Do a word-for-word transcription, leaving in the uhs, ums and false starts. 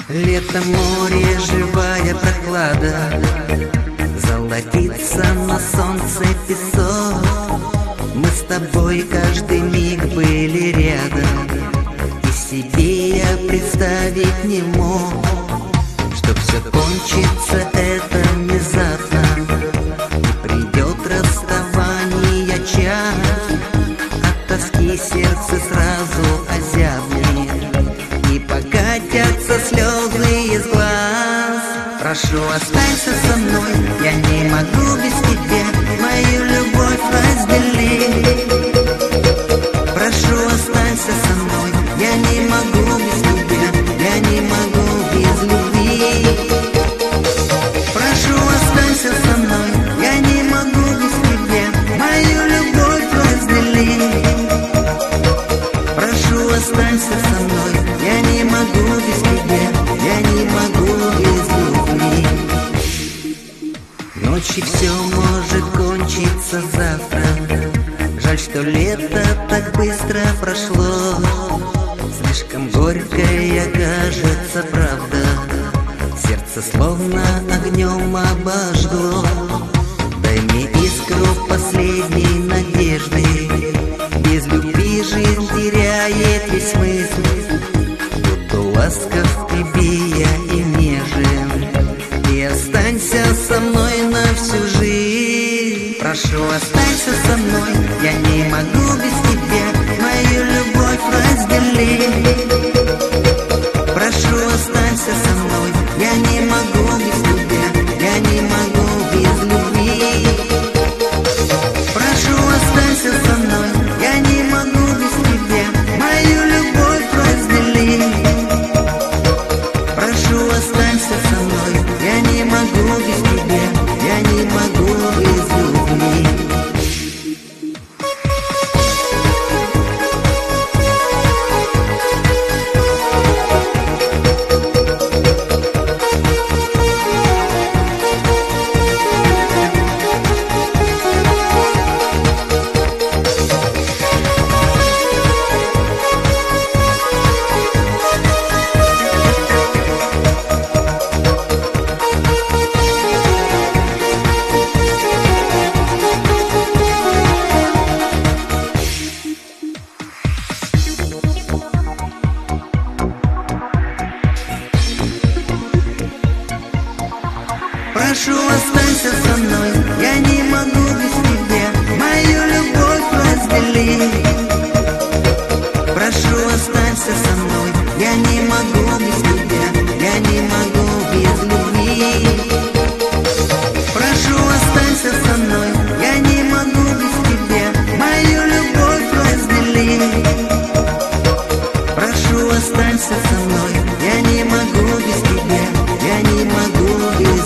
Лето, море, живая прохлада, золотится на солнце песок. Мы с тобой каждый миг были рядом, и себе я представить не мог, что все кончится это внезапно, и придет расставание час. От тоски сердце сразу озябнет, и покатятся слезы из глаз. Прошу, останься со мной, я не могу без тебя мою любовь разделить. Прошу, останься со мной, я не могу без тебя, я не могу без любви. Прошу, останься со мной, я не могу без тебя мою любовь разделить. Прошу, останься со мной, я не могу без тебя, я не могу без любви. Ночью все может кончиться завтра, жаль, что лето так быстро прошло. Слишком горькая кажется правда, сердце словно огнем обожгло. Дай мне искру последней надежды, без любви жизнь теряет весь смысл. Буду ласков к тебе я и нежен, и останься со мной на всю жизнь. Прошу, останься со мной, я не могу без тебя мою любовь разделить. Прошу, останься со мной, я не могу без тебя, я не могу без любви. Прошу, останься со мной, я не могу без тебя мою любовь разделить. Прошу, останься со мной, я не могу без тебя, я не могу без любви. Прошу, останься со мной, я не могу без тебя мою любовь разделить. Прошу, останься со мной, я не могу без тебя, я не могу без любви. Прошу, останься со мной, я не могу без тебя мою любовь разделить. Прошу, останься со мной, я не могу без тебя, я не могу без